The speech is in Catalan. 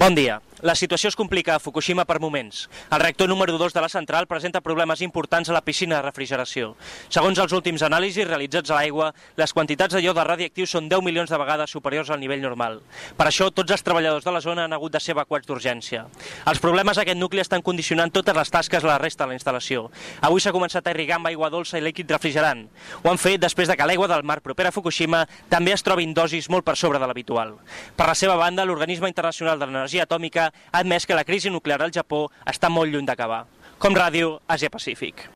Bon dia. La situació es complica a Fukushima per moments. El reactor número 2 de la central presenta problemes importants a la piscina de refrigeració. Segons els últims anàlisis realitzats a l'aigua, les quantitats de iode radioactiu són 10 milions de vegades superiors al nivell normal. Per això, tots els treballadors de la zona han hagut de ser evacuats d'urgència. Els problemes a aquest nucli estan condicionant totes les tasques a la resta de la instal·lació. Avui s'ha començat a irrigar amb aigua dolça i líquid refrigerant. Ho han fet després de que l'aigua del mar propera a Fukushima també es trobi en dosis molt per sobre de l'habitual. Per la seva banda, l'Organisme Internacional de l'Energia Atòmica ha admès que la crisi nuclear al Japó està molt lluny d'acabar. Com Ràdio, Àsia Pacífic.